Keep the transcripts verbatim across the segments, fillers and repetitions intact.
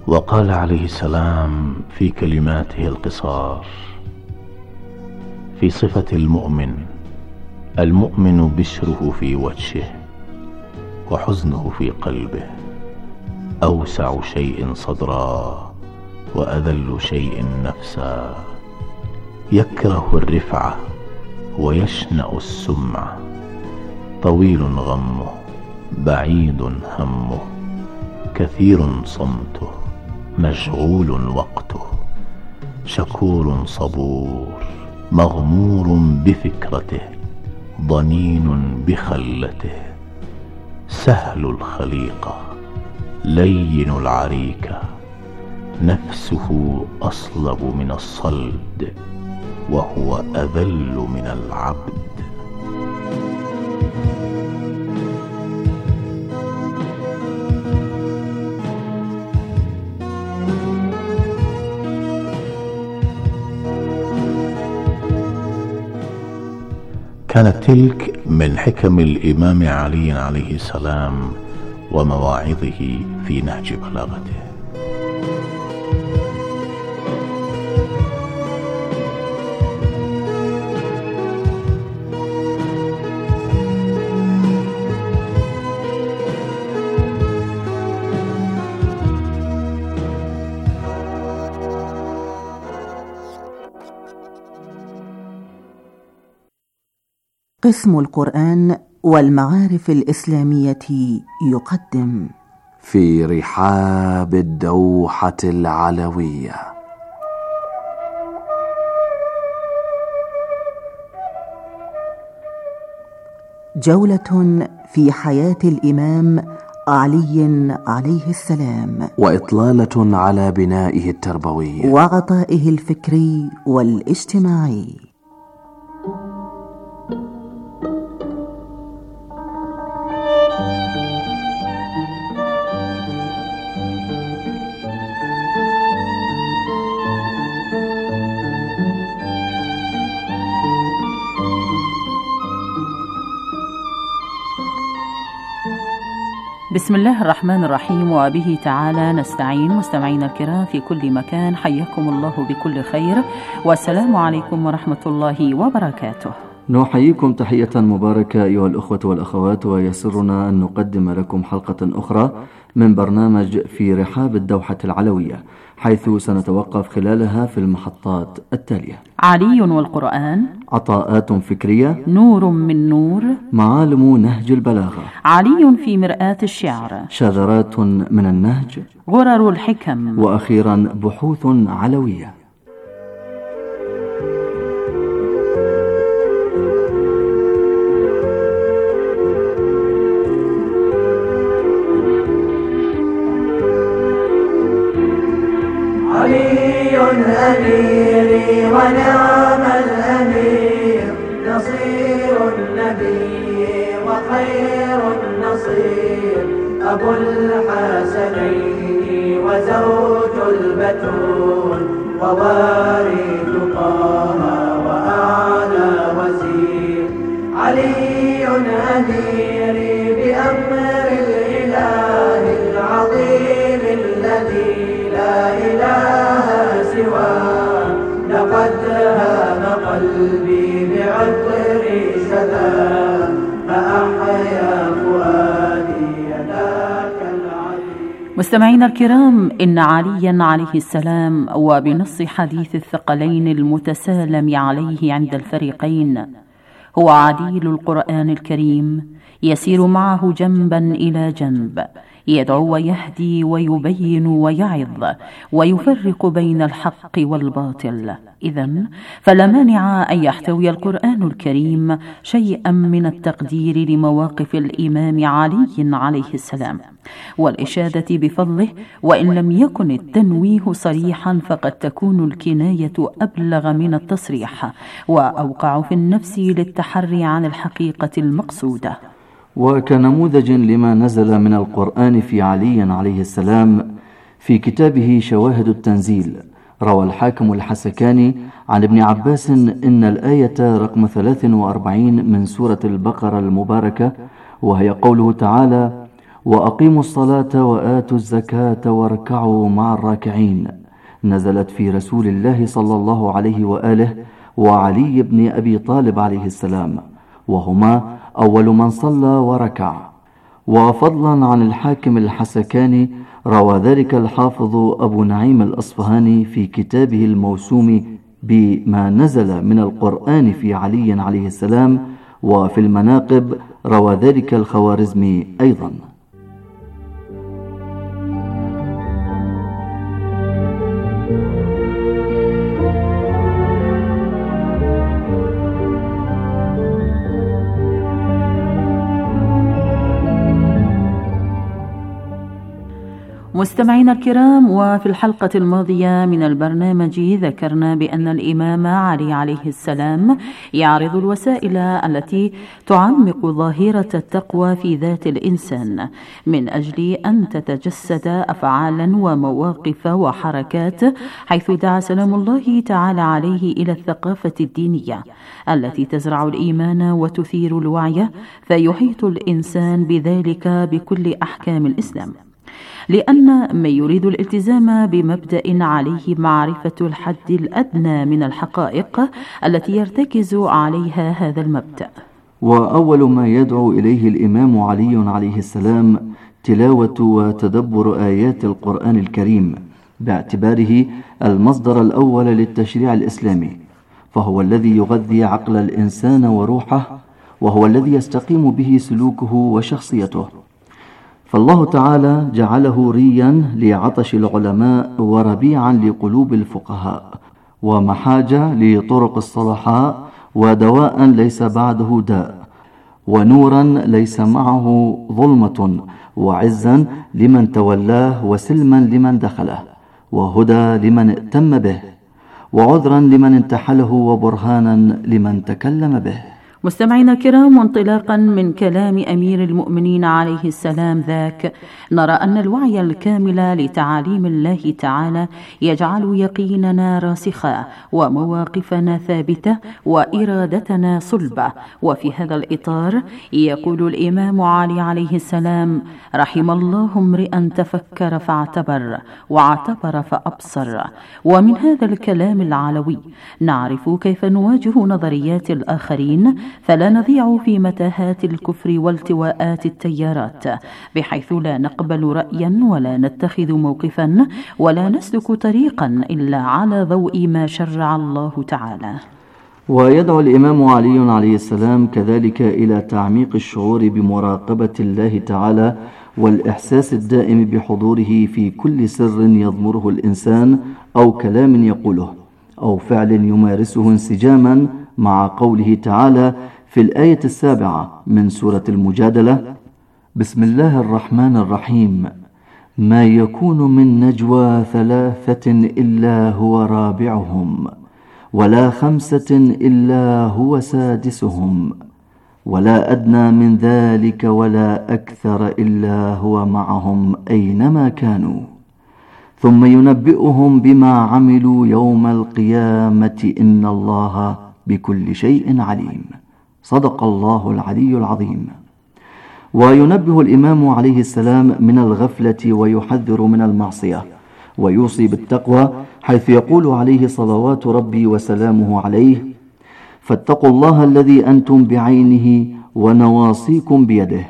وقال عليه السلام في كلماته القصار في صفة المؤمن: المؤمن بشره في وجهه وحزنه في قلبه، أوسع شيء صدرا وأذل شيء نفسا، يكره الرفعة ويشنأ السمعة، طويل غمه بعيد همه، كثير صمته مشغول وقته، شكور صبور مغمور بفكرته، ضنين بخلته، سهل الخليقة لين العريكة، نفسه أصلب من الصلد وهو أذل من العبد. كانت تلك من حكم الإمام علي عليه السلام ومواعظه في نهج بلاغته. قسم القرآن والمعارف الإسلامية يقدم في رحاب الدوحة العلوية جولة في حياة الإمام علي عليه السلام، وإطلالة على بنائه التربوي وعطائه الفكري والاجتماعي. بسم الله الرحمن الرحيم، وبه تعالى نستعين. مستمعينا الكرام في كل مكان، حياكم الله بكل خير، والسلام عليكم ورحمة الله وبركاته. نحييكم تحية مباركة أيها الأخوة والأخوات، ويسرنا أن نقدم لكم حلقة أخرى من برنامج في رحاب الدوحة العلوية، حيث سنتوقف خلالها في المحطات التالية: علي والقرآن، عطاءات فكرية، نور من نور، معالم نهج البلاغة، علي في مرآة الشعر، شذرات من النهج، غرر الحكم، وأخيرا بحوث علوية. علي أميري ونعم الأمير، نصير النبي وخير النصير، أبو الحسنين وزوج البتول، ووارث طه وأعلى وزير. علي أميري بأمر الإله العظيم الذي لا إله سواه، لقد هام قلبي بعطر شذا، فأحيا فؤادي ذاك العلي. مستمعينا الكرام، إن عليا عليه السلام، وبنص حديث الثقلين المتسالم عليه عند الفريقين، هو عديل القرآن الكريم، يسير معه جنبا إلى جنب، يدعو ويهدي ويبين ويعظ ويفرق بين الحق والباطل. إذن فلا مانع أن يحتوي القرآن الكريم شيئا من التقدير لمواقف الإمام علي عليه السلام والإشادة بفضله، وإن لم يكن التنويه صريحا فقد تكون الكناية أبلغ من التصريح وأوقع في النفس للتحري عن الحقيقة المقصودة. وكنموذج لما نزل من القرآن في علي عليه السلام في كتابه شواهد التنزيل، روى الحاكم الحسكاني عن ابن عباس إن الآية رقم ثلاث وأربعين من سورة البقرة المباركة، وهي قوله تعالى: وأقيموا الصلاة وآتوا الزكاة واركعوا مع الراكعين نزلت في رسول الله صلى الله عليه وآله وعلي بن أبي طالب عليه السلام، وهما أول من صلى وركع. وفضلا عن الحاكم الحسكاني روى ذلك الحافظ أبو نعيم الأصفهاني في كتابه الموسوم بما نزل من القرآن في علي عليه السلام، وفي المناقب روى ذلك الخوارزمي أيضا. مستمعينا الكرام، وفي الحلقة الماضية من البرنامج ذكرنا بأن الإمام علي عليه السلام يعرض الوسائل التي تعمق ظاهرة التقوى في ذات الإنسان من أجل أن تتجسد أفعالا ومواقف وحركات، حيث دعا سلام الله تعالى عليه إلى الثقافة الدينية التي تزرع الإيمان وتثير الوعي، فيحيط الإنسان بذلك بكل أحكام الإسلام، لأن من يريد الالتزام بمبدأ عليه معرفة الحد الأدنى من الحقائق التي يرتكز عليها هذا المبدأ. وأول ما يدعو إليه الإمام علي عليه السلام تلاوة وتدبر آيات القرآن الكريم، باعتباره المصدر الأول للتشريع الإسلامي، فهو الذي يغذي عقل الإنسان وروحه، وهو الذي يستقيم به سلوكه وشخصيته. فالله تعالى جعله ريا لعطش العلماء وربيعا لقلوب الفقهاء، ومحاجة لطرق الصلحاء، ودواء ليس بعده داء، ونورا ليس معه ظلمة، وعزا لمن تولاه، وسلما لمن دخله، وهدى لمن ائتم به، وعذرا لمن انتحله، وبرهانا لمن تكلم به. مستمعينا الكرام، وانطلاقا من كلام أمير المؤمنين عليه السلام ذاك، نرى أن الوعي الكامل لتعاليم الله تعالى يجعل يقيننا راسخا، ومواقفنا ثابتة، وإرادتنا صلبة. وفي هذا الإطار يقول الإمام علي عليه السلام: رحم الله امرئا تفكر فاعتبر، واعتبر فأبصر. ومن هذا الكلام العلوي نعرف كيف نواجه نظريات الآخرين، فلا نضيع في متاهات الكفر والتواءات التيارات، بحيث لا نقبل رأيا ولا نتخذ موقفا ولا نسلك طريقا إلا على ضوء ما شرع الله تعالى. ويدعو الإمام علي عليه السلام كذلك إلى تعميق الشعور بمراقبة الله تعالى، والإحساس الدائم بحضوره في كل سر يضمره الإنسان، أو كلام يقوله، أو فعل يمارسه انسجاما مع قوله تعالى في الآية السابعة من سورة المجادلة: بسم الله الرحمن الرحيم، ما يكون من نجوى ثلاثة إلا هو رابعهم، ولا خمسة إلا هو سادسهم، ولا أدنى من ذلك ولا أكثر إلا هو معهم أينما كانوا، ثم ينبئهم بما عملوا يوم القيامة إن الله بكل شيء عليم. صدق الله العلي العظيم. وينبه الإمام عليه السلام من الغفلة ويحذر من المعصية، ويوصي بالتقوى، حيث يقول عليه صلوات ربي وسلامه عليه: فاتقوا الله الذي أنتم بعينه ونواصيكم بيده،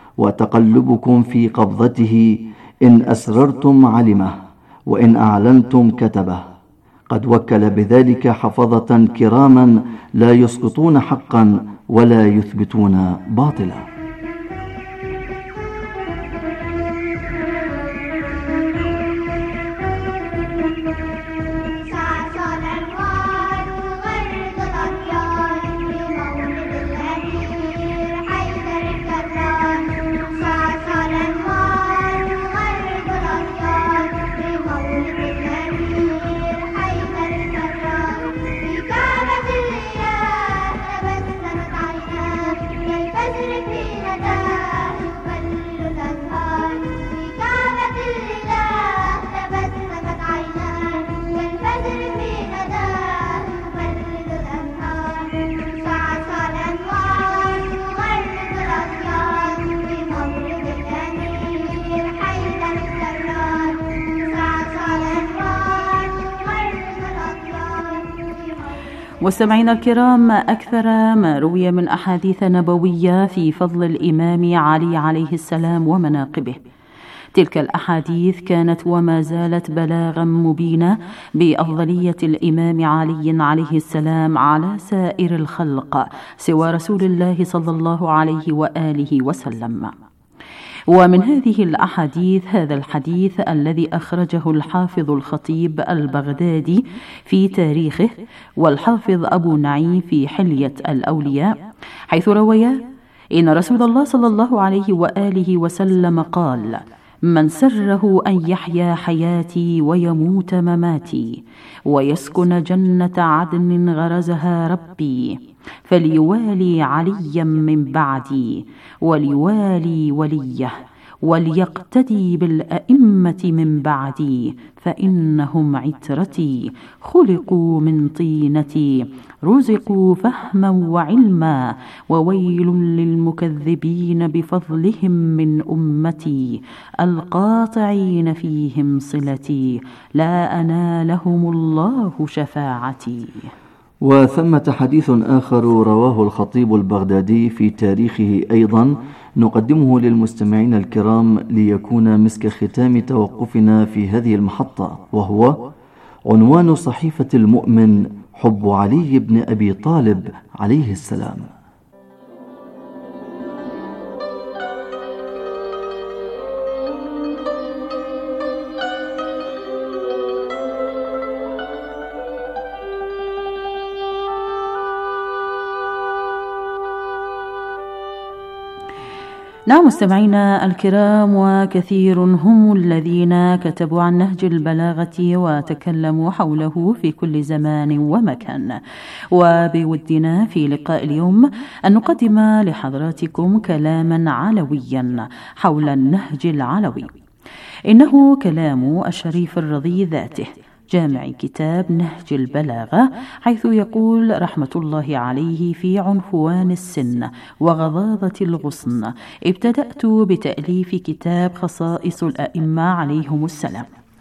وتقلبكم في قبضته، إن أسررتم علمه، وإن أعلنتم كتبه. قد وكل بذلك حفظة كراما لا يسقطون حقا ولا يثبتون باطلا. Thank you. مستمعينا الكرام، أكثر ما روي من أحاديث نبوية في فضل الإمام علي عليه السلام ومناقبه. تلك الأحاديث كانت وما زالت بلاغا مبينا بأفضلية الإمام علي عليه السلام على سائر الخلق سوى رسول الله صلى الله عليه وآله وسلم. ومن هذه الأحاديث هذا الحديث الذي أخرجه الحافظ الخطيب البغدادي في تاريخه والحافظ أبو نعيم في حلية الأولياء، حيث رويا إن رسول الله صلى الله عليه وآله وسلم قال: من سره أن يحيا حياتي ويموت مماتي ويسكن جنة عدن غرزها ربي فليوالي عليا من بعدي وليوالي وليه وليقتدي بالأئمة من بعدي فإنهم عترتي خلقوا من طينتي رزقوا فهما وعلما وويل للمكذبين بفضلهم من أمتي القاطعين فيهم صلتي لا أنالهم الله شفاعتي. وثمة حديث آخر رواه الخطيب البغدادي في تاريخه أيضا نقدمه للمستمعين الكرام ليكون مسك ختام توقفنا في هذه المحطة، وهو عنوان صحيفة المؤمن حب علي بن أبي طالب عليه السلام. نعم مستمعينا الكرام، وكثير هم الذين كتبوا عن نهج البلاغة وتكلموا حوله في كل زمان ومكان، وبودنا في لقاء اليوم أن نقدم لحضراتكم كلاما علويا حول النهج العلوي. إنه كلام الشريف الرضي ذاته جامع كتاب نهج البلاغة، حيث يقول رحمة الله عليه في عنفوان السن وغضاضة الغصن: ابتدأت بتأليف كتاب خصائص الأئمة عليهم السلام،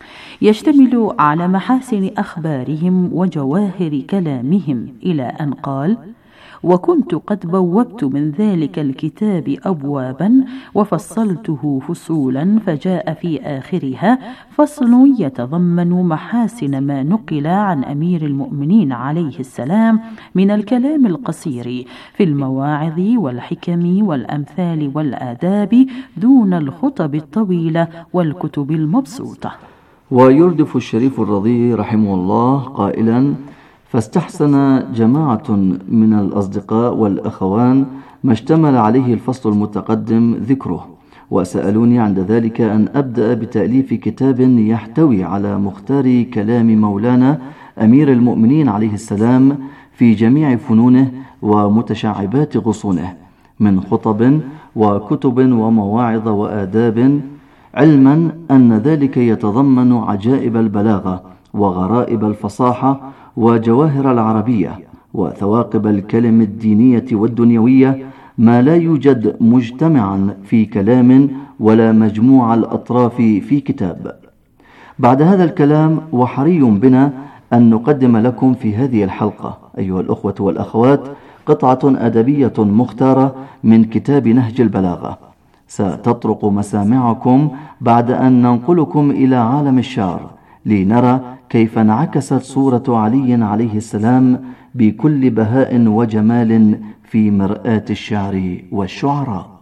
يشتمل على محاسن أخبارهم وجواهر كلامهم، إلى أن قال: وكنت قد بوبت من ذلك الكتاب أبوابا وفصلته فصولا، فجاء في آخرها فصل يتضمن محاسن ما نقل عن أمير المؤمنين عليه السلام من الكلام القصير في المواعظ والحكم والأمثال والآداب دون الخطب الطويلة والكتب المبسوطة. ويردف الشريف الرضي رحمه الله قائلا: فاستحسن جماعة من الأصدقاء والأخوان ما اشتمل عليه الفصل المتقدم ذكره، وسألوني عند ذلك أن أبدأ بتأليف كتاب يحتوي على مختار كلام مولانا أمير المؤمنين عليه السلام في جميع فنونه ومتشعبات غصونه من خطب وكتب ومواعظ وآداب، علما أن ذلك يتضمن عجائب البلاغة وغرائب الفصاحة وجواهر العربية وثواقب الكلم الدينية والدنيوية، ما لا يوجد مجتمعا في كلام ولا مجموع الأطراف في كتاب. بعد هذا الكلام وحري بنا أن نقدم لكم في هذه الحلقة أيها الأخوة والأخوات قطعة أدبية مختارة من كتاب نهج البلاغة، ستطرق مسامعكم بعد أن ننقلكم إلى عالم الشعر لنرى كيف انعكست صورة علي عليه السلام بكل بهاء وجمال في مرآة الشعر والشعراء.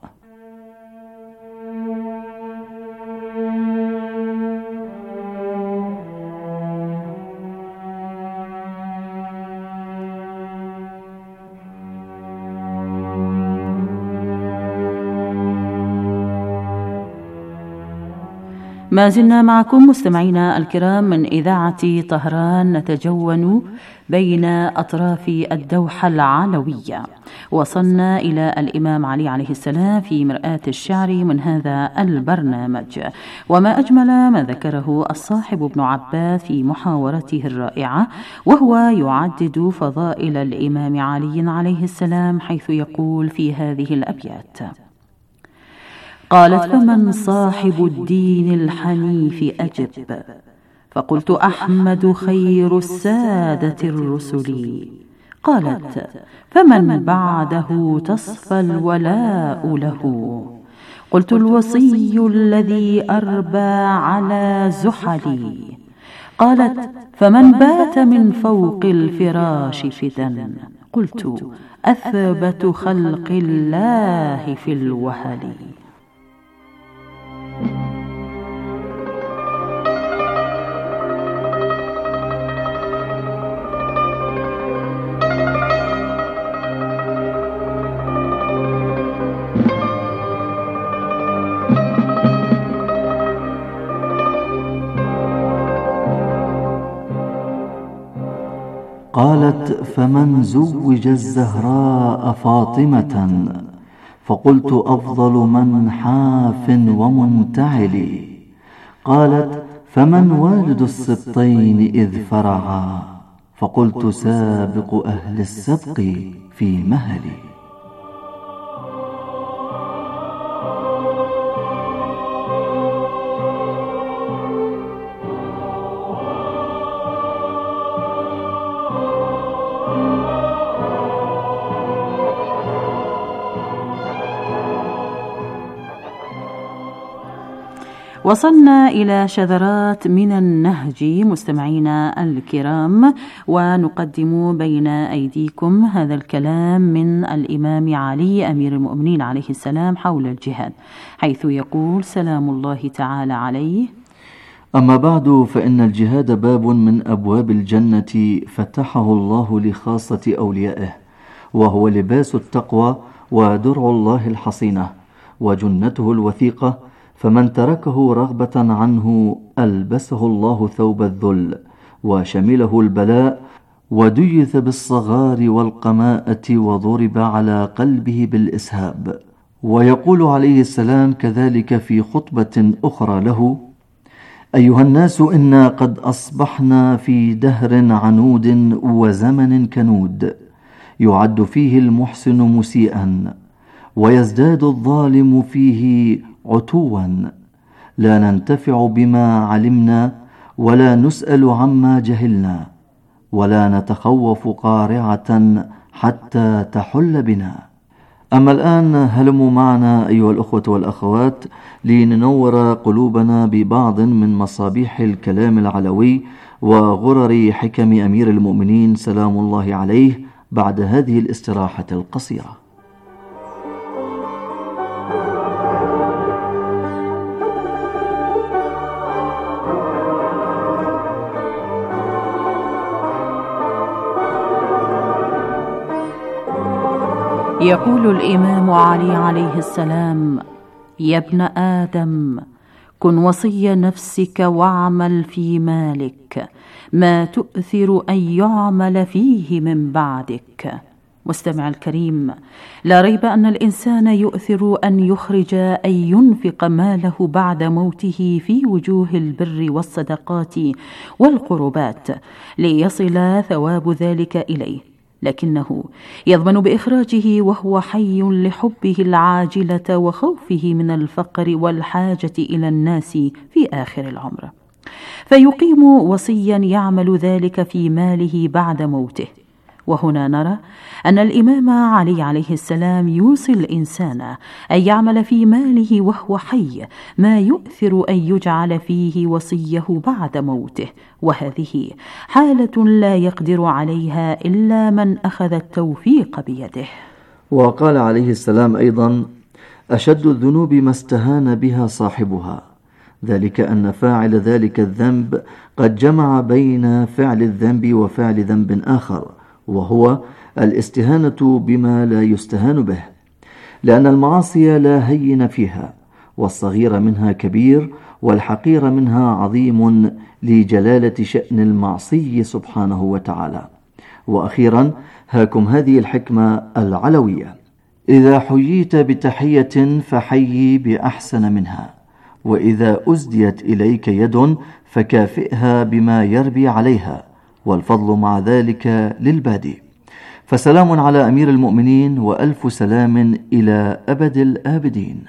ما زلنا معكم مستمعينا الكرام من إذاعة طهران، نتجول بين أطراف الدوحة العلوية. وصلنا إلى الإمام علي عليه السلام في مرآة الشعر من هذا البرنامج، وما أجمل ما ذكره الصاحب ابن عباس في محاورته الرائعة، وهو يعدد فضائل الإمام علي عليه السلام، حيث يقول في هذه الأبيات: قالت: فمن صاحب الدين الحنيف أجب، فقلت: أحمد خير السادة الرسل. قالت: فمن بعده تصفى الولاء له. قلت: الوصي الذي أربى على زحلي. قالت: فمن بات من فوق الفراش فدا. قلت: أثبت خلق الله في الوهل. قالت: فمن زوج الزهراء فاطمة. فقلت: أفضل من حاف ومنتعل. قالت: فمن والد السبطين إذ فرعا. فقلت: سابق أهل السبق في مهلي. وصلنا إلى شذرات من النهج مستمعينا الكرام، ونقدم بين أيديكم هذا الكلام من الإمام علي أمير المؤمنين عليه السلام حول الجهاد، حيث يقول سلام الله تعالى عليه: أما بعد، فإن الجهاد باب من أبواب الجنة فتحه الله لخاصة أوليائه، وهو لباس التقوى ودرع الله الحصينة وجنته الوثيقة، فمن تركه رغبة عنه ألبسه الله ثوب الذل وشمله البلاء، وديث بالصغار والقماءة وضرب على قلبه بالإسهاب. ويقول عليه السلام كذلك في خطبة أخرى له: أيها الناس، إنا قد أصبحنا في دهر عنود وزمن كنود، يعد فيه المحسن مسيئا ويزداد الظالم فيه عتوا، لا ننتفع بما علمنا ولا نسأل عما جهلنا، ولا نتخوف قارعة حتى تحل بنا. أما الآن هلموا معنا أيها الأخوة والأخوات لننور قلوبنا ببعض من مصابيح الكلام العلوي وغرر حكم أمير المؤمنين سلام الله عليه بعد هذه الاستراحة القصيرة. يقول الإمام علي عليه السلام: يا ابن آدم، كن وصي نفسك واعمل في مالك ما تؤثر أن يعمل فيه من بعدك. مستمع الكريم، لا ريب أن الإنسان يؤثر أن يخرج أن ينفق ماله بعد موته في وجوه البر والصدقات والقربات ليصل ثواب ذلك إليه، لكنه يضمن بإخراجه وهو حي لحبه العاجلة وخوفه من الفقر والحاجة إلى الناس في آخر العمر، فيقيم وصيا يعمل ذلك في ماله بعد موته. وهنا نرى أن الإمام علي عليه السلام يوصي الإنسان أن يعمل في ماله وهو حي ما يؤثر أن يجعل فيه وصيه بعد موته، وهذه حالة لا يقدر عليها إلا من أخذ التوفيق بيده. وقال عليه السلام أيضا: أشد الذنوب ما استهان بها صاحبها، ذلك أن فاعل ذلك الذنب قد جمع بين فعل الذنب وفعل ذنب آخر، وهو الاستهانة بما لا يستهان به، لأن المعاصي لا هين فيها، والصغير منها كبير والحقير منها عظيم لجلالة شأن المعصي سبحانه وتعالى. وأخيرا هاكم هذه الحكمة العلوية: إذا حييت بتحية فحيي بأحسن منها، وإذا أزديت إليك يد فكافئها بما يربي عليها، والفضل مع ذلك للبادي. فسلام على أمير المؤمنين، وألف سلام إلى أبد الآبدين.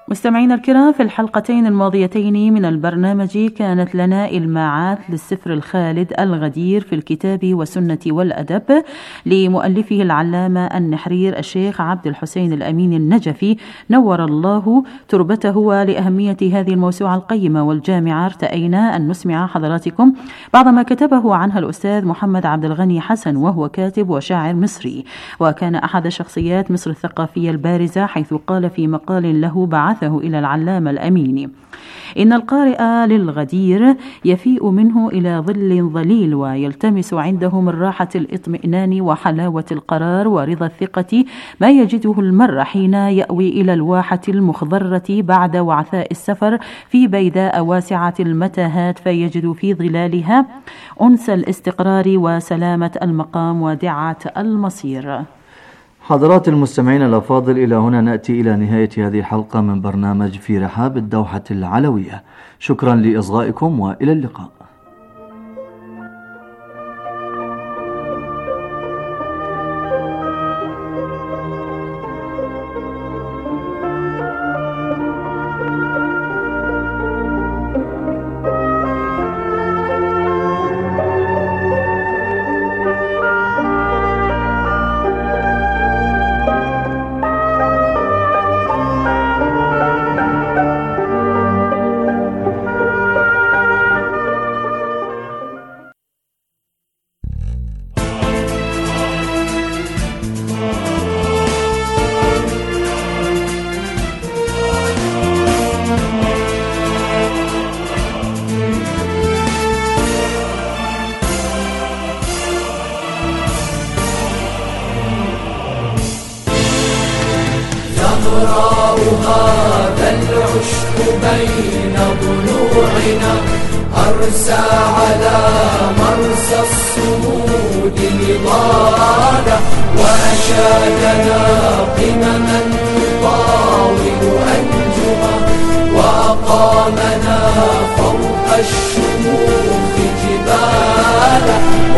مستمعينا الكرام، في الحلقتين الماضيتين من البرنامج كانت لنا إلماعات للسفر الخالد الغدير في الكتاب والسنة والأدب لمؤلفه العلامة النحرير الشيخ عبد الحسين الأمين النجفي نور الله تربته. ولأهمية هذه الموسوعة القيمة والجامعة ارتأينا أن نسمع حضراتكم بعض ما كتبه عنها الأستاذ محمد عبد الغني حسن، وهو كاتب وشاعر مصري، وكان أحد شخصيات مصر الثقافية البارزة، حيث قال في مقال له بعث إلى العلامة الأمين: إن القارئ للغدير يفيء منه إلى ظل ظليل، ويلتمس عنده من راحة الاطمئنان وحلاوة القرار ورضا الثقة ما يجده المرء حين يأوي إلى الواحة المخضرة بعد وعثاء السفر في بيداء واسعة المتاهات، فيجد في ظلالها أنس الاستقرار وسلامة المقام ودعة المصير. حضرات المستمعين الأفاضل، إلى هنا نأتي إلى نهاية هذه الحلقة من برنامج في رحاب الدوحة العلوية. شكرا لإصغائكم وإلى اللقاء. هذا العشق بين ضلوعنا أرسى على مرسى الصمود نضالا، وأشادنا قمما نطاول أنجما، وأقامنا فوق الشموخ جبالا،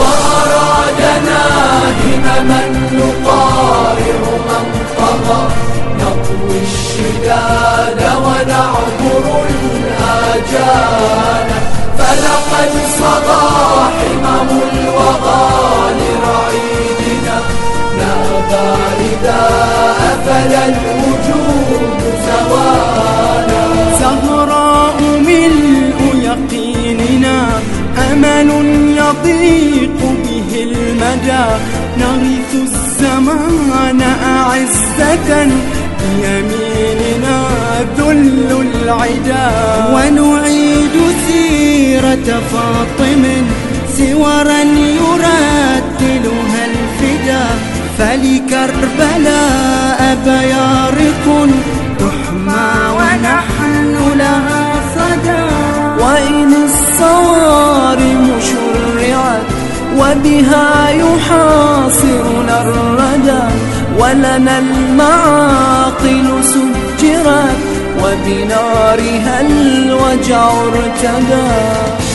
وأرادنا همما نقارع من طغى، نطوي الشداد ونعبر الآجال، فلقد صغى حمم الوغى لرعيدنا، نابى رداء فلا الوجود زوالا. زهراء ملء يقيننا أمل يضيق به المدى، نغث الزمان أعزة بيميننا ذل العدا، ونعيد سيرة فاطم سورا يرتلها الفدا، فلكربلاء بيارق تحمى ونحن لها صدى، وإن الصوارم شرعت وبها يحاصرنا الردى، ولنا المعاقل سجرت وبنارها الوجع ارتدى.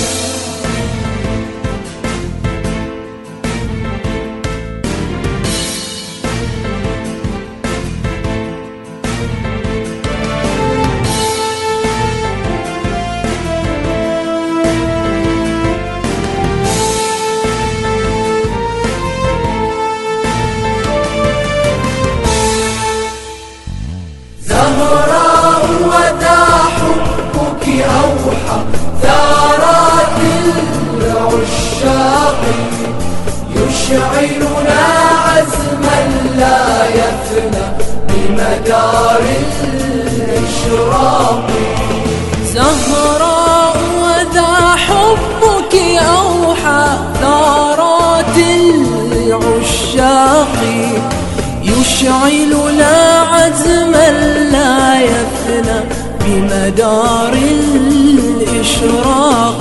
يشعلنا عزما لا يفنى بمدار الإشراق، زهراء وذا حبك أوحى ثارات العشاق، يشعلنا عزما لا يفنى بمدار الإشراق.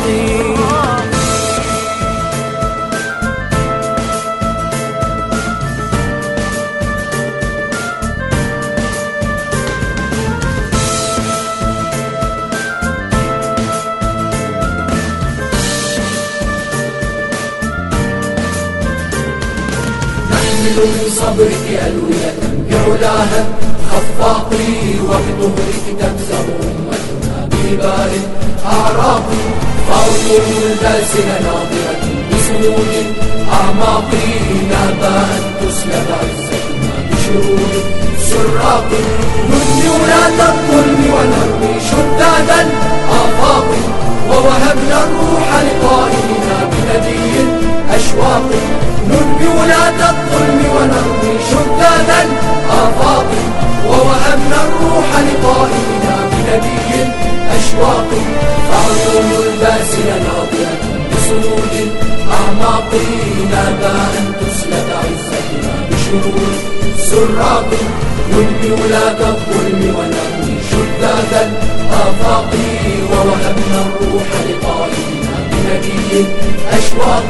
من صبرك ألوية بعلاها الفاقي وبطهرك تبزغ أمتنا ببار أعراق فأرجو الباسل ناظرة بسمود أعماق نابا أن تسلب عزتنا بشرور سراق نبني ولاة الظلم ونروي شداد الآفاق ووهبنا الروح لطائرنا بندي الأشواق نبني ولاة الظلم ونروي شداد الآفاق ووهبنا الروح لطائرنا بندي الأشواق فعيون الباسل ناظرة بصمود أعماق نابا أن تسلب عزتنا بشرور سراق نبني ولاة الظلم ونروي شداد الآفاق ووهبنا الروح لطائرنا بندي الأشواق.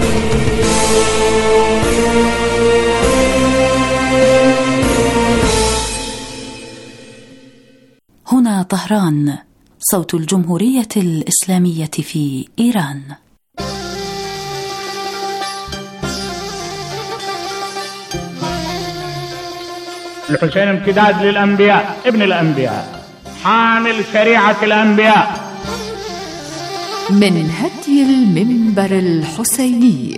هنا طهران، صوت الجمهورية الإسلامية في إيران. الحسين امتداد للأنبياء، ابن الأنبياء، حامل شريعة الأنبياء. من هدي المنبر الحسيني.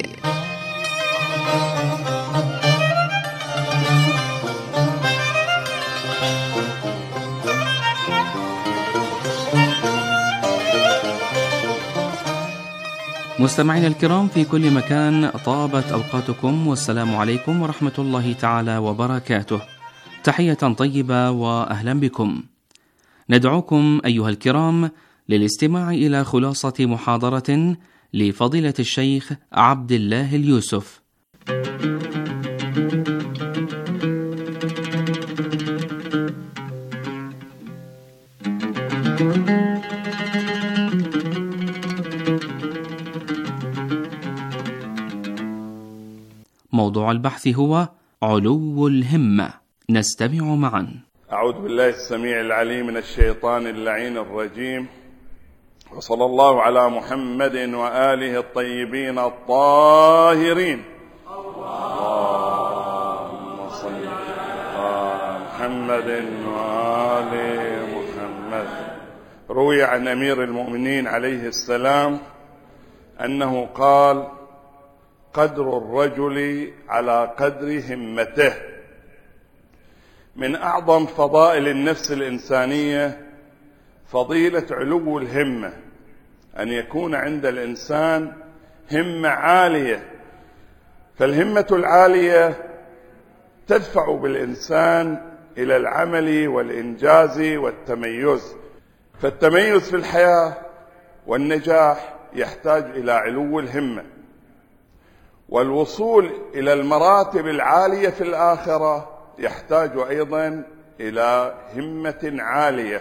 مستمعينا الكرام في كل مكان، طابت أوقاتكم والسلام عليكم ورحمة الله تعالى وبركاته. تحية طيبة وأهلا بكم. ندعوكم أيها الكرام للاستماع إلى خلاصة محاضرة لفضيلة الشيخ عبد الله اليوسف. موضوع البحث هو علو الهمة. نستمع معا. أعوذ بالله السميع العليم من الشيطان اللعين الرجيم، وصلى الله على محمد وآله الطيبين الطاهرين. اللهم صل على محمد وآل محمد. روي عن أمير المؤمنين عليه السلام أنه قال: قدر الرجل على قدر همته. من أعظم فضائل النفس الإنسانية فضيلة علو الهمة، أن يكون عند الإنسان همة عالية. فالهمة العالية تدفع بالإنسان إلى العمل والإنجاز والتميز. فالتميز في الحياة والنجاح يحتاج إلى علو الهمة، والوصول إلى المراتب العالية في الآخرة يحتاج أيضا إلى همة عالية.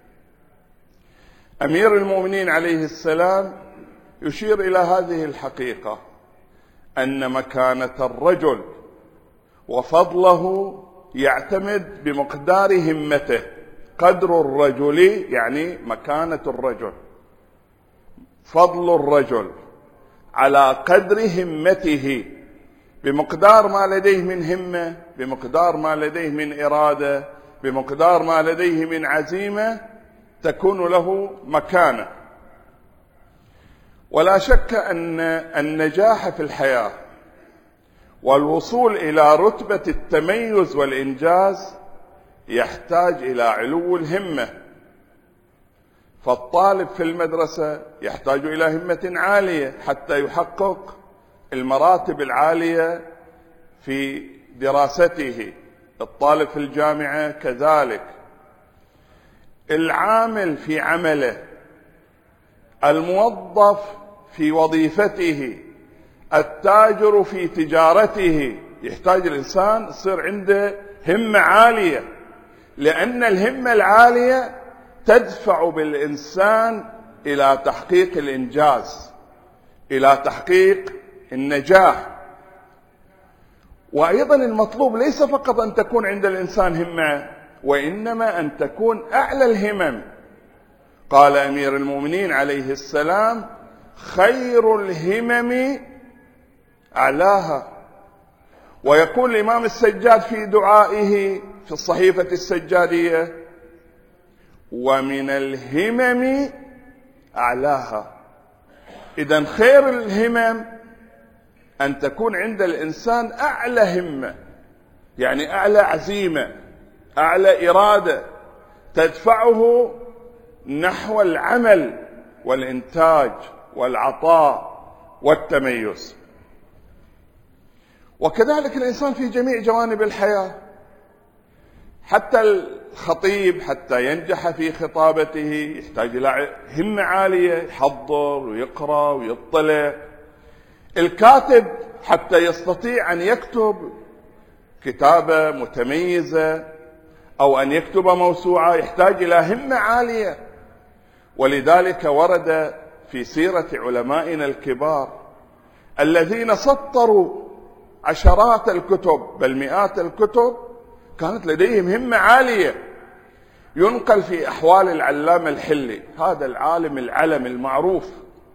أمير المؤمنين عليه السلام يشير إلى هذه الحقيقة، أن مكانة الرجل وفضله يعتمد بمقدار همته. قدر الرجل يعني مكانة الرجل، فضل الرجل على قدر همته، بمقدار ما لديه من همة، بمقدار ما لديه من إرادة، بمقدار ما لديه من عزيمة، تكون له مكانة. ولا شك أن النجاح في الحياة والوصول إلى رتبة التميز والإنجاز يحتاج إلى علو الهمة. فالطالب في المدرسة يحتاج إلى همة عالية حتى يحقق المراتب العالية في دراسته. الطالب في الجامعة كذلك، العامل في عمله، الموظف في وظيفته، التاجر في تجارته، يحتاج الإنسان يصير عنده همة عالية، لأن الهمة العالية تدفع بالإنسان إلى تحقيق الإنجاز، إلى تحقيق النجاح. وأيضا المطلوب ليس فقط أن تكون عند الإنسان همة، وإنما أن تكون أعلى الهمم. قال أمير المؤمنين عليه السلام: خير الهمم أعلاها، ويقول الإمام السجاد في دعائه في الصحيفة السجادية: ومن الهمم أعلاها. إذن خير الهمم أن تكون عند الإنسان أعلى همة، يعني أعلى عزيمة، أعلى إرادة تدفعه نحو العمل والإنتاج والعطاء والتميز. وكذلك الإنسان في جميع جوانب الحياة، حتى الخطيب حتى ينجح في خطابته يحتاج إلى همة عالية، يحضر ويقرأ ويطلع. الكاتب حتى يستطيع أن يكتب كتابة متميزة أو أن يكتب موسوعة يحتاج إلى همة عالية. ولذلك ورد في سيرة علمائنا الكبار الذين سطروا عشرات الكتب بل مئات الكتب كانت لديهم همة عالية. ينقل في أحوال العلامة الحلي، هذا العالم العلم المعروف،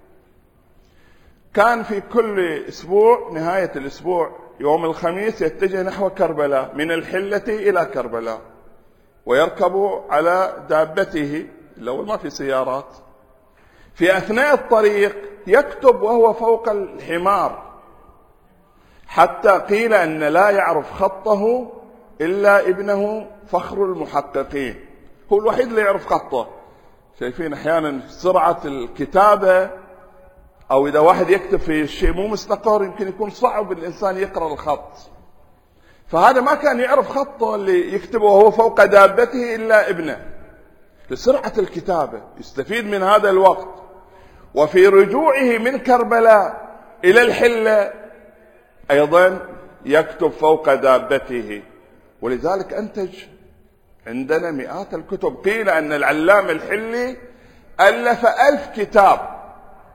كان في كل أسبوع نهاية الأسبوع يوم الخميس يتجه نحو كربلاء من الحلة إلى كربلاء، ويركب على دابته لو ما في سيارات. في أثناء الطريق يكتب وهو فوق الحمار، حتى قيل أن لا يعرف خطه إلا ابنه فخر المحققين، هو الوحيد اللي يعرف خطه. شايفين أحيانا سرعة الكتابة، أو إذا واحد يكتب في شيء مو مستقر يمكن يكون صعب الإنسان يقرأ الخط، فهذا ما كان يعرف خطه اللي يكتبه وهو فوق دابته إلا ابنه، لسرعة الكتابة يستفيد من هذا الوقت. وفي رجوعه من كربلاء إلى الحلة أيضا يكتب فوق دابته، ولذلك أنتج عندنا مئات الكتب. قيل أن العلامة الحلي ألف ألف كتاب.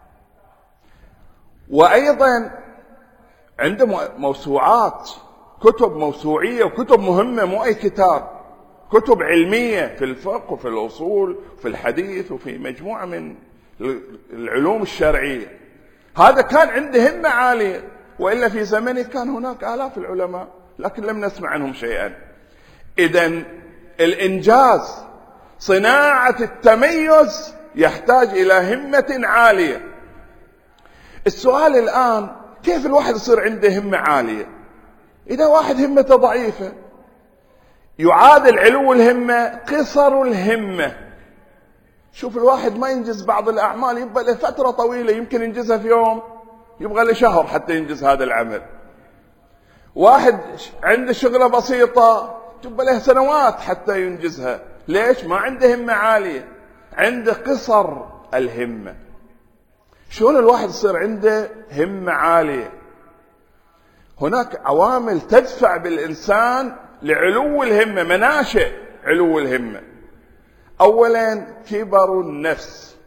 وأيضا عنده موسوعات، كتب موسوعية وكتب مهمة، مو أي كتاب، كتب علمية في الفقه وفي الأصول وفي الحديث وفي مجموعة من العلوم الشرعية. هذا كان عنده همة عالية، وإلا في زمنه كان هناك آلاف العلماء لكن لم نسمع عنهم شيئا. إذن الإنجاز، صناعة التميز يحتاج إلى همة عالية. السؤال الآن كيف الواحد يصير عنده همة عالية؟ إذا واحد همته ضعيفة يعادل علو الهمة قصر الهمة. شوف الواحد ما ينجز بعض الأعمال يبقى له فترة طويلة، يمكن ينجزها في يوم، يبغى له شهر حتى ينجز هذا العمل. واحد عنده شغلة بسيطة تبقى له سنوات حتى ينجزها. ليش؟ ما عنده همة عالية، عنده قصر الهمة. شلون الواحد يصير عنده همة عالية؟ هناك عوامل تدفع بالإنسان لعلو الهمة، مناشئ علو الهمة. أولا كبر النفس.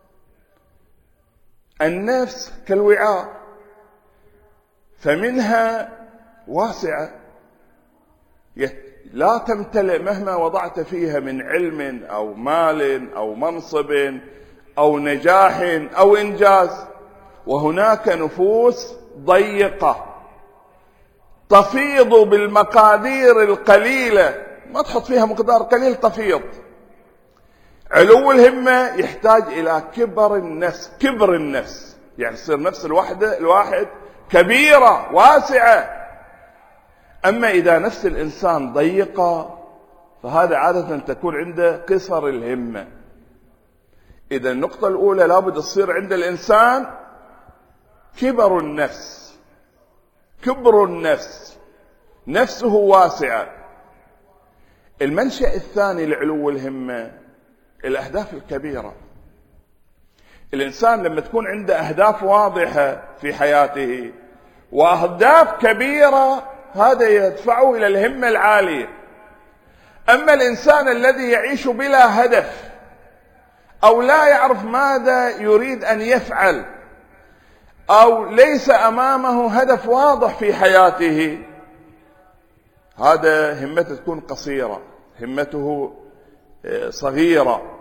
النفس كالوعاء، فمنها واسعة لا تمتلئ مهما وضعت فيها من علم أو مال أو منصب أو نجاح أو إنجاز. وهناك نفوس ضيقة تفيض بالمقادير القليلة، ما تحط فيها مقدار قليل تفيض. علو الهمة يحتاج إلى كبر النفس. كبر النفس يعني تصير نفس الوحدة الواحد كبيرة واسعة. أما إذا نفس الإنسان ضيقة فهذا عادة تكون عنده قصر الهمة. إذا النقطة الأولى لابد تصير عند الإنسان كبر النفس، كبر النفس، نفسه واسعة. المنشأ الثاني لعلو الهمة الأهداف الكبيرة. الإنسان لما تكون عنده أهداف واضحة في حياته وأهداف كبيرة هذا يدفعه إلى الهمة العالية. أما الإنسان الذي يعيش بلا هدف أو لا يعرف ماذا يريد أن يفعل أو ليس أمامه هدف واضح في حياته، هذا همته تكون قصيرة، همته صغيرة،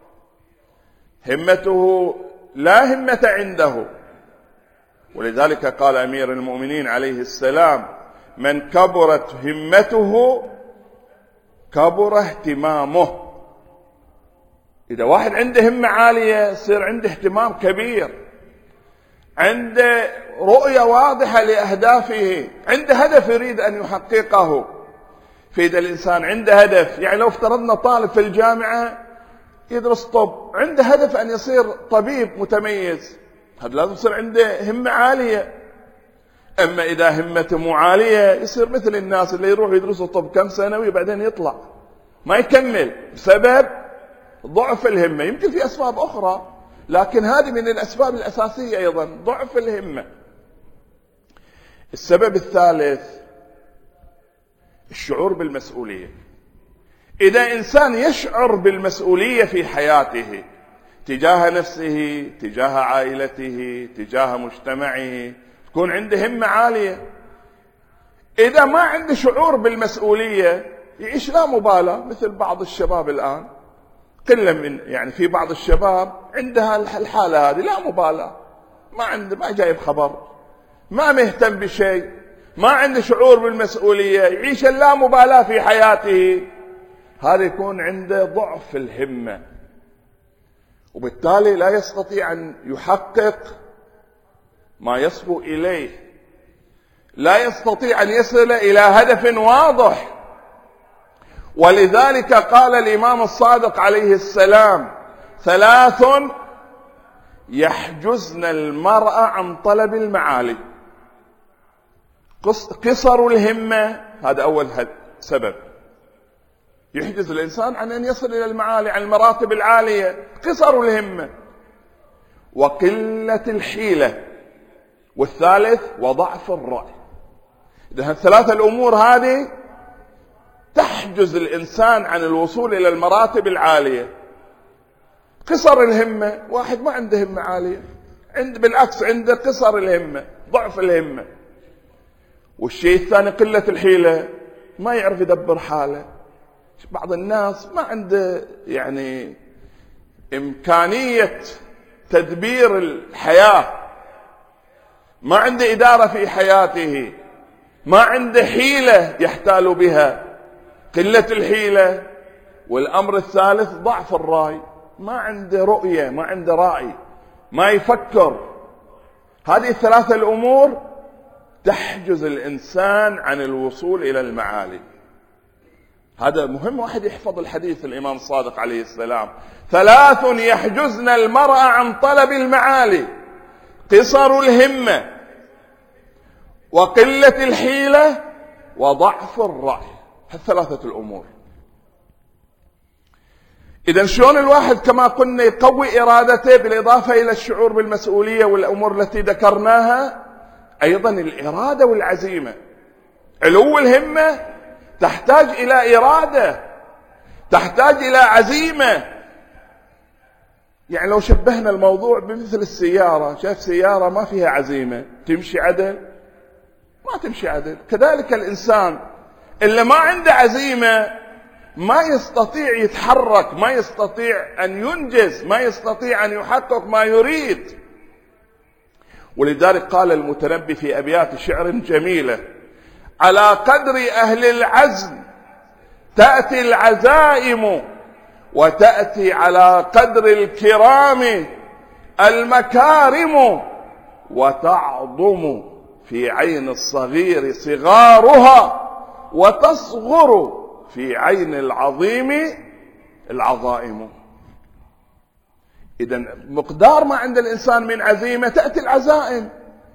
همته لا همة عنده. ولذلك قال أمير المؤمنين عليه السلام: من كبرت همته كبر اهتمامه. إذا واحد عنده همة عالية يصير عنده اهتمام كبير، عنده رؤية واضحة لأهدافه، عنده هدف يريد أن يحققه. فإذا الإنسان عنده هدف، يعني لو افترضنا طالب في الجامعة يدرس طب، عنده هدف أن يصير طبيب متميز، هذا لازم يصير عنده همة عالية. أما إذا همته مو عالية يصير مثل الناس اللي يروحوا يدرسوا طب كم سنة وبعدين يطلع ما يكمل بسبب ضعف الهمة. يمكن في أسباب أخرى، لكن هذه من الأسباب الأساسية أيضا، ضعف الهمة. السبب الثالث الشعور بالمسؤولية. إذا إنسان يشعر بالمسؤولية في حياته تجاه نفسه، تجاه عائلته، تجاه مجتمعه، تكون عنده همة عالية. إذا ما عنده شعور بالمسؤولية يعيش لا مبالاة، مثل بعض الشباب الآن، قلة من يعني في بعض الشباب عندها الحالة هذه، لا مبالاة، ما عنده، ما جايب خبر، ما مهتم بشيء، ما عنده شعور بالمسؤولية، يعيش اللا مبالاة في حياته. هذا يكون عنده ضعف الهمة، وبالتالي لا يستطيع أن يحقق ما يصبو إليه، لا يستطيع أن يصل إلى هدف واضح. ولذلك قال الإمام الصادق عليه السلام: ثلاث يحجزن المرء عن طلب المعالي. قصر الهمة، هذا أول سبب يحجز الإنسان عن أن يصل إلى المعالي، عن المراتب العالية، قصر الهمة. وقلة الحيلة، والثالث وضعف الرأي. إذا الثلاثة الأمور هذه تحجز الإنسان عن الوصول إلى المراتب العالية. قصر الهمة، واحد ما عنده همة عالية، عند بالعكس عنده قصر الهمة، ضعف الهمة. والشيء الثاني قلة الحيلة، ما يعرف يدبر حاله. بعض الناس ما عنده يعني إمكانية تدبير الحياة، ما عنده إدارة في حياته، ما عنده حيلة يحتال بها. قلة الحيلة. والأمر الثالث ضعف الرأي، ما عنده رؤية، ما عنده رأي، ما يفكر. هذه الثلاثة الأمور تحجز الإنسان عن الوصول إلى المعالي. هذا مهم واحد يحفظ الحديث الإمام الصادق عليه السلام: ثلاث يحجزن المرء عن طلب المعالي: قصر الهمة، وقلة الحيلة، وضعف الرأي. الثلاثة الأمور. إذن شلون الواحد كما قلنا يقوي إرادته بالإضافة إلى الشعور بالمسؤولية والأمور التي ذكرناها؟ أيضا الإرادة والعزيمة. علو الهمة تحتاج إلى إرادة، تحتاج إلى عزيمة. يعني لو شبهنا الموضوع بمثل السيارة، شايف سيارة ما فيها عزيمة تمشي عدل؟ ما تمشي عدل. كذلك الإنسان اللي ما عنده عزيمة ما يستطيع يتحرك، ما يستطيع أن ينجز، ما يستطيع أن يحقق ما يريد. ولذلك قال المتنبي في أبيات شعر جميلة: على قدر أهل العزم تأتي العزائم، وتأتي على قدر الكرام المكارم، وتعظم في عين الصغير صغارها، وتصغر في عين العظيم العظائم. إذن مقدار ما عند الإنسان من عزيمة تأتي العزائم.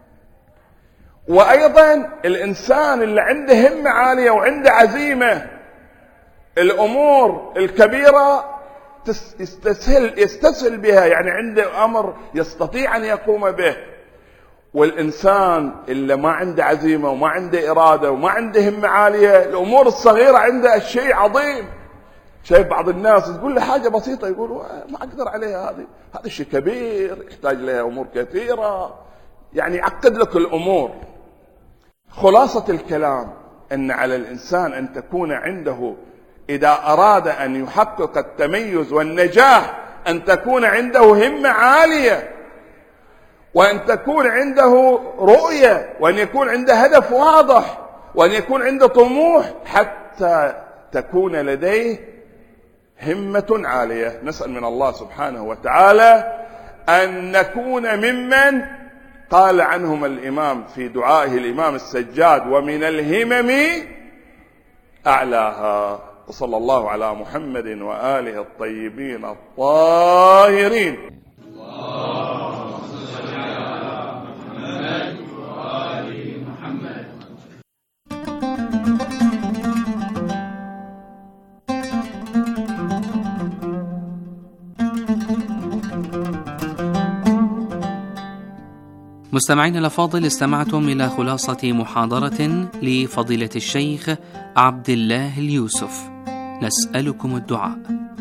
وأيضا الإنسان اللي عنده همة عالية وعنده عزيمة، الأمور الكبيرة يستسهل, يستسهل بها، يعني عنده أمر يستطيع أن يقوم به. والإنسان اللي ما عنده عزيمة وما عنده إرادة وما عنده همة عالية، الأمور الصغيرة عنده الشيء عظيم. شايف بعض الناس تقول له حاجة بسيطة يقول ما أقدر عليها، هذه هذا الشيء كبير يحتاج لها أمور كثيرة، يعني يعقد لك الأمور. خلاصة الكلام أن على الإنسان أن تكون عنده، إذا أراد أن يحقق التميز والنجاح، أن تكون عنده همة عالية، وأن تكون عنده رؤية، وأن يكون عنده هدف واضح، وأن يكون عنده طموح حتى تكون لديه همة عالية. نسأل من الله سبحانه وتعالى أن نكون ممن قال عنهم الإمام في دعائه الإمام السجاد: ومن الهمم أعلاها. وصلى الله على محمد وآله الطيبين الطاهرين. مستمعين الأفاضل، استمعتم إلى خلاصة محاضرة لفضيلة الشيخ عبد الله اليوسف. نسألكم الدعاء.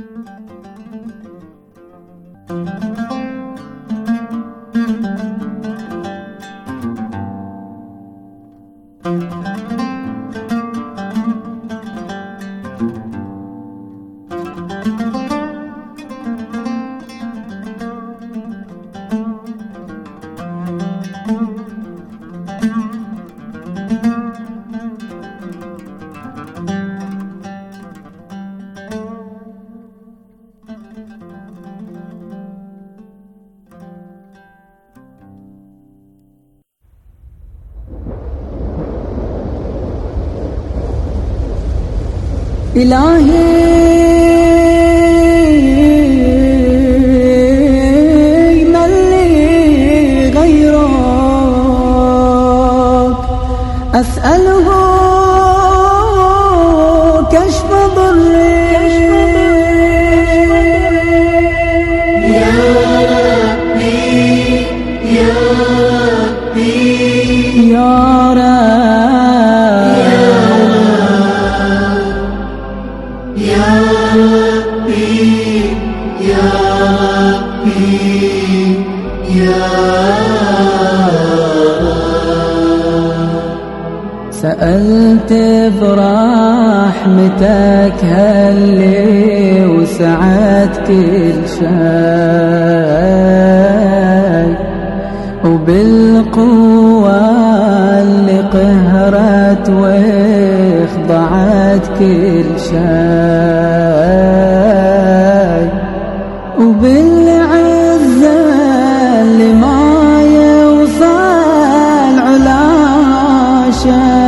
إلهي من لي غيرك أسأله كشف ضري يا ربي يا ربي يا سألت برحمتك هلي وسعت كل شيء، وبالقوة اللي قهرت واخضعت كل شيء، وبالعزة اللي ما يوصل علا شيء،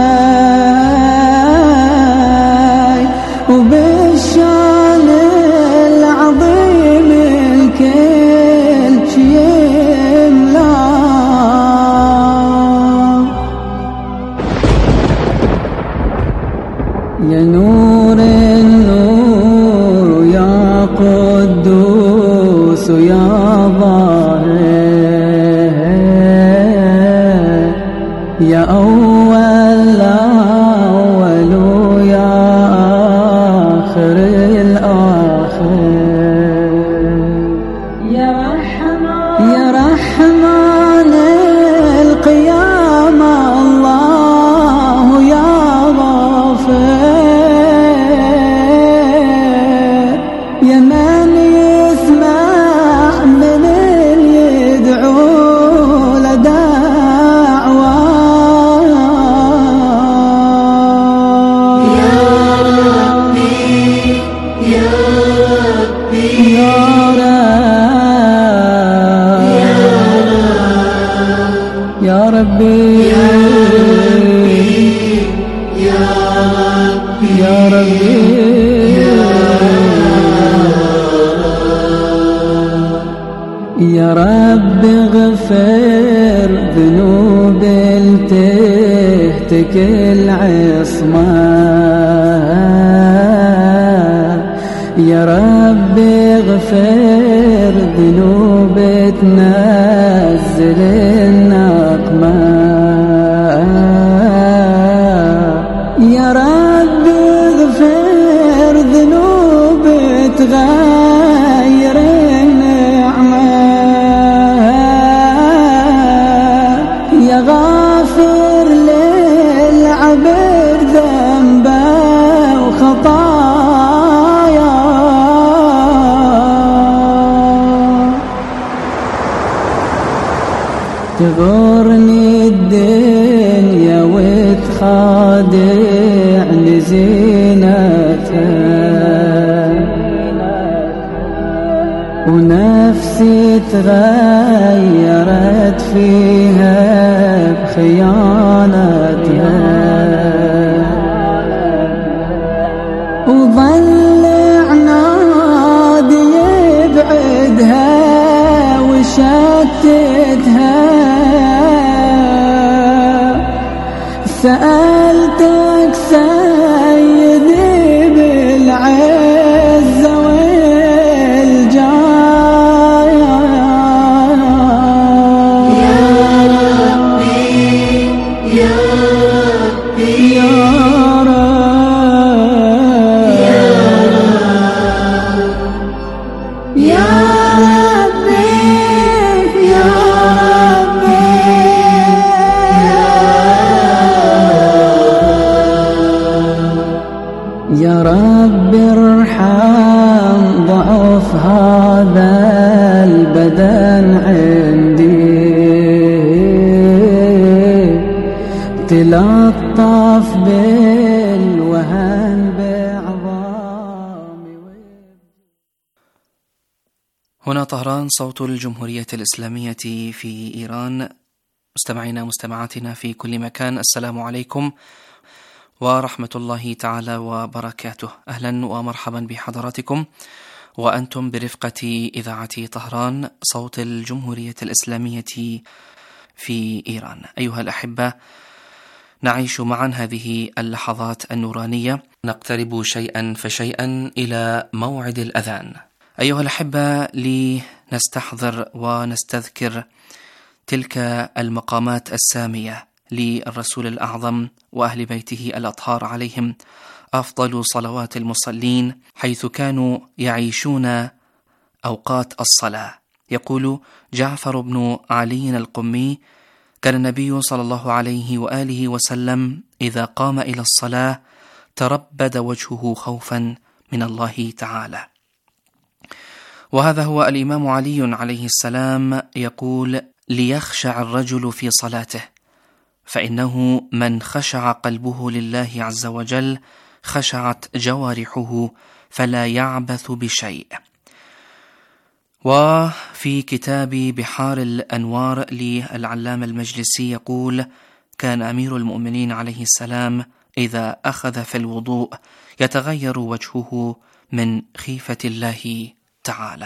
وبالشان العظيم الكل شي يملا. يا نور النور يا قدوس يا ظاهر، يا أول الأول ويا آخر الآخر، يا رحمن يا رحمن القيامة الله يا غافر، يا من يسمع من يدعو لدعوة، يا ربي يا ربي يا رب يا ربي يا ربي يا ربي يا رب اغفر ذنوب تهتك العصمة، يا رب اغفر ذنوب تنزل النقمة، يا رب اغفر ذنوب تغير النعمة، يا غافر للعبد ذنبه وخطايا، تغرني الدنيا وتخادعني نفسي تغيرت فيها بخيانتها، وظل عنادي يبعدها وشتتها. سألتك سيدي بالعزة والجاية، يا ربي يا ربي يا رب يا ربي يا يا رب ارحم ضعف هذا البدن عندي، تلطف بالوهن بعظامي. هنا طهران، صوت الجمهورية الإسلامية في إيران. مستمعينا مستمعاتنا في كل مكان، السلام عليكم ورحمة الله تعالى وبركاته. أهلا ومرحبا بحضراتكم وأنتم برفقة إذاعة طهران، صوت الجمهورية الإسلامية في إيران. أيها الأحبة، نعيش معا هذه اللحظات النورانية، نقترب شيئا فشيئا إلى موعد الأذان. أيها الأحبة، لنستحضر ونستذكر تلك المقامات السامية للرسول الأعظم وأهل بيته الأطهار عليهم أفضل صلوات المصلين، حيث كانوا يعيشون أوقات الصلاة. يقول جعفر بن علي القمي: كان النبي صلى الله عليه وآله وسلم إذا قام إلى الصلاة تربد وجهه خوفا من الله تعالى. وهذا هو الإمام علي عليه السلام يقول: ليخشع الرجل في صلاته، فإنه من خشع قلبه لله عز وجل خشعت جوارحه فلا يعبث بشيء. وفي كتاب بحار الأنوار للعلامة المجلسي يقول: كان أمير المؤمنين عليه السلام إذا أخذ في الوضوء يتغير وجهه من خيفة الله تعالى.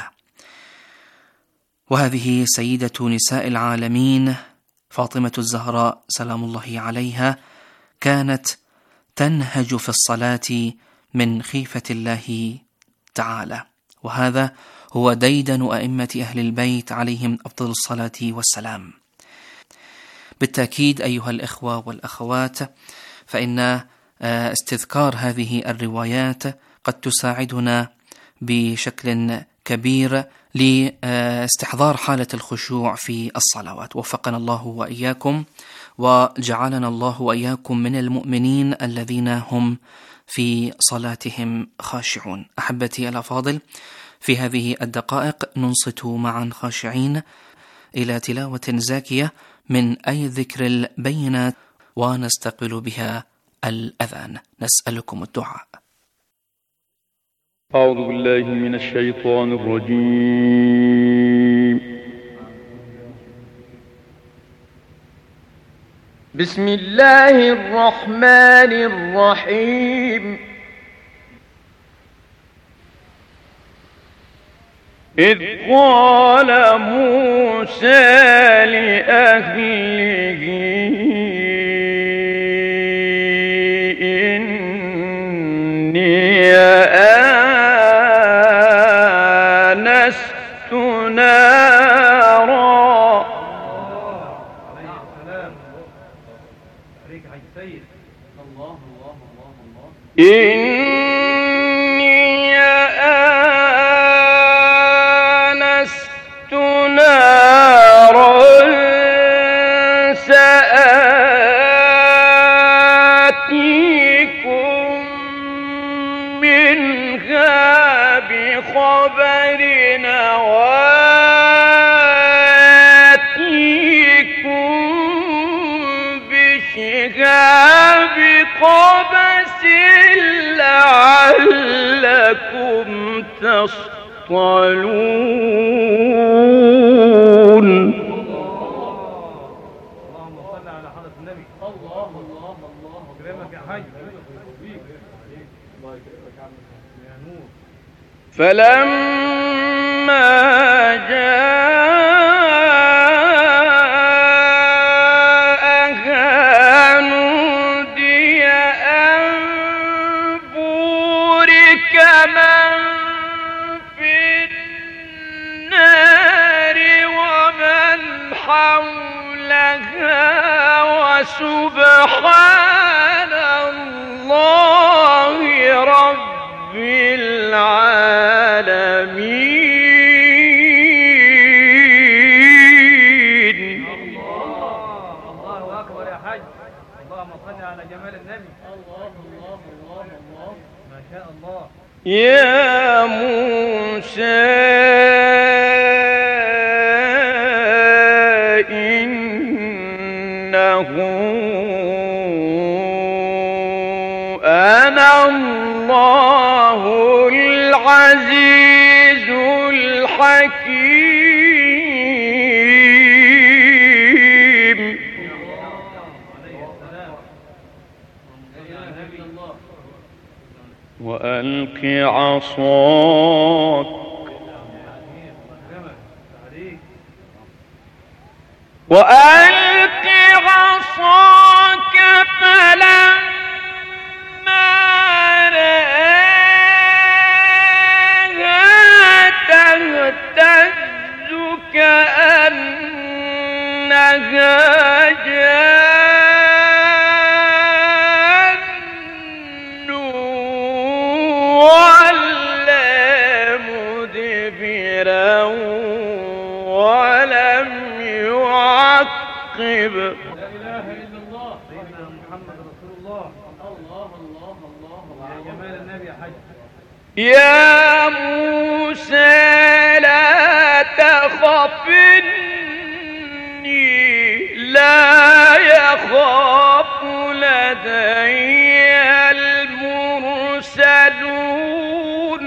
وهذه سيدة نساء العالمين فاطمة الزهراء سلام الله عليها كانت تنهج في الصلاة من خيفة الله تعالى، وهذا هو ديدن أئمة أهل البيت عليهم أفضل الصلاة والسلام. بالتأكيد أيها الإخوة والأخوات، فإن استذكار هذه الروايات قد تساعدنا بشكل كبير لاستحضار حالة الخشوع في الصلوات. وفقنا الله وإياكم وجعلنا الله وإياكم من المؤمنين الذين هم في صلاتهم خاشعون. أحبتي الأفاضل، في هذه الدقائق ننصت معا خاشعين إلى تلاوة زاكية من أي ذكر البينات ونستقبل بها الأذان. نسألكم الدعاء. أعوذ بالله من الشيطان الرجيم. بسم الله الرحمن الرحيم. إذ قال موسى لأهله إني آنست نارا إني آنست نارا سآتيكم منها بخبر وآتيكم بشهاب قبس لعلكم تصطلون. يفصلون. فلما جاءها نودي أن بورك من في النار ومن حولها وسبحان الله رب العالمين. الله أكبر يا حج. اللهم صل على جمال النبي. الله الله الله الله ما شاء الله. يا موسى إنه أنا الله العزيز الحكيم. وألق عصاك وألق عصاك فلما رآها تهتز كأنها جان ولا مدبرا ولم يعقب. لا إله إلا الله سيدنا محمد رسول الله. الله الله الله يا جمال النبي يا حج. يا موسى لا تخف إني لا يخاف لدي المرسلون.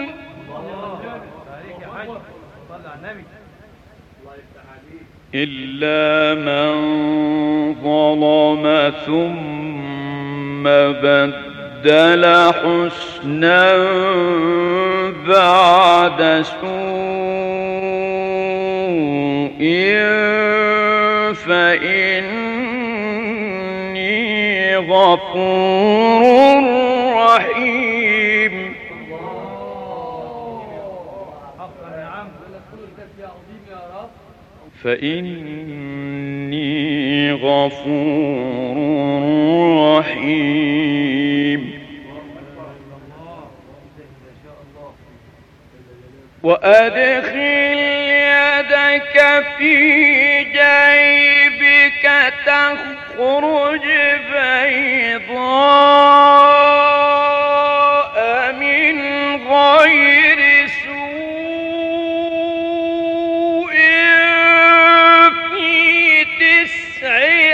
إلا من ظلم ثم بدل حسنا بعد سوء فإني غفور رحيم. فإني غفور رحيم. وأدخل يدك في جيبك تخرج بيضاء من غير سوء في تسع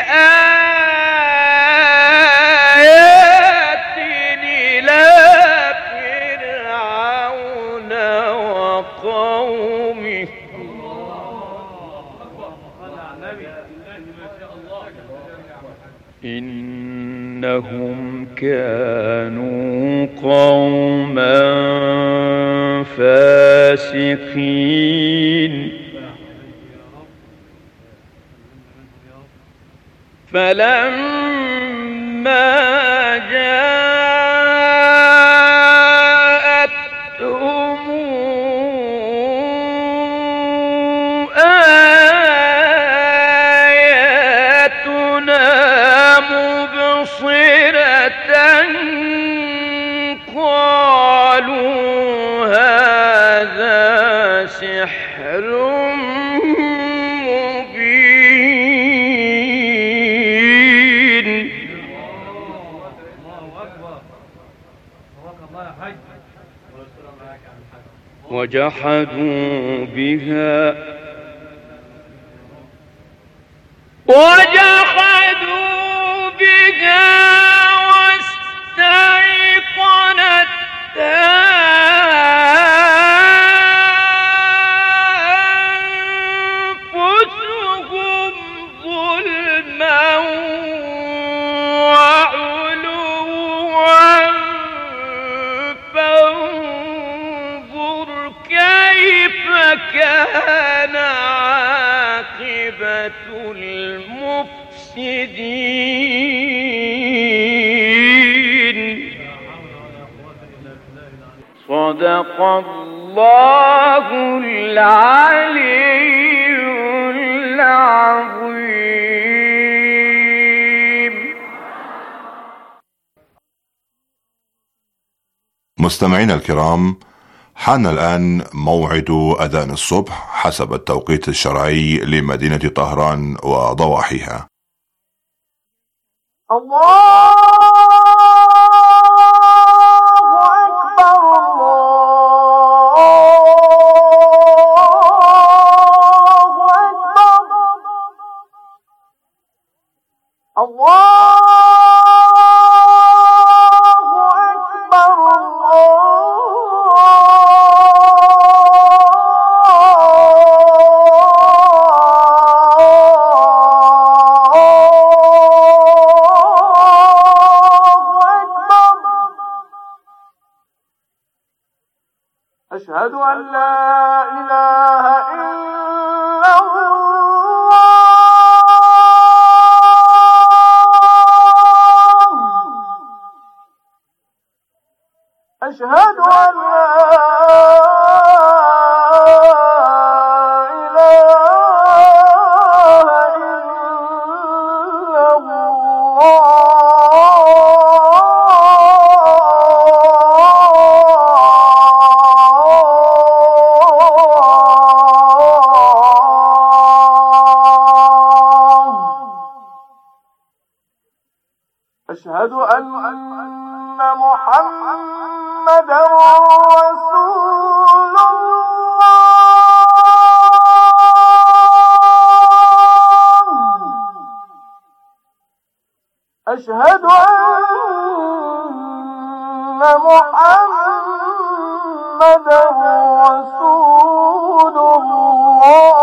آيات إلى فرعون وقومه إنهم كانوا قوما فاسقين. فلما جاءتهم آياتنا مبصرة قالوا هذا سحر مبين. وجحدوا بها وجحدوا بها واستيقنتها المفسدين. صدق الله العلي العظيم. مستمعينا الكرام، حان الآن موعد أذان الصبح حسب التوقيت الشرعي لمدينة طهران وضواحيها. الله أكبر الله أكبر الله أشهد أن لا إله إلا الله أشهد أن لا إله إلا الله. أشهد أن محمدا رسول الله. أشهد أن محمدا رسول الله.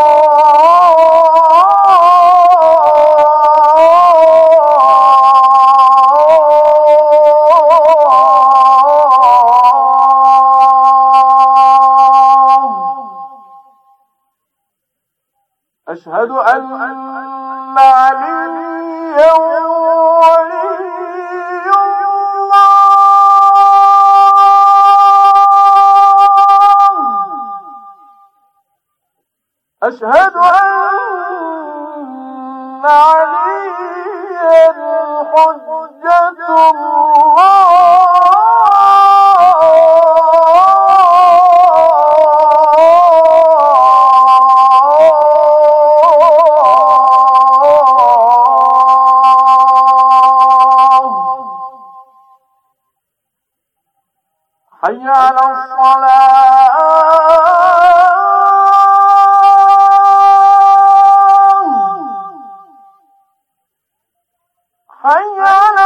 أشهد أن عليا ولي الله. أشهد أن عليا حجة الله. حي على الصلاة. حي على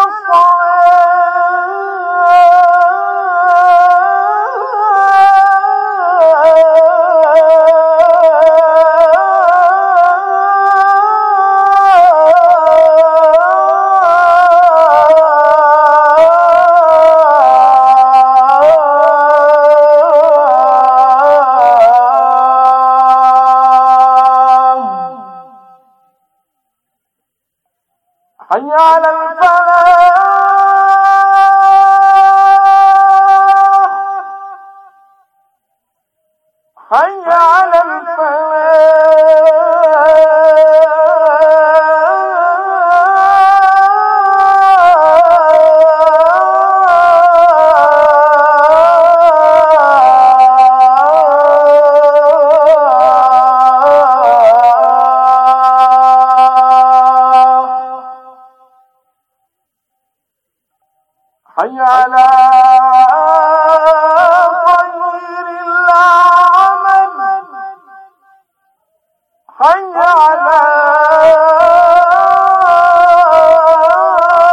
حي على الفلاح. حي على حي على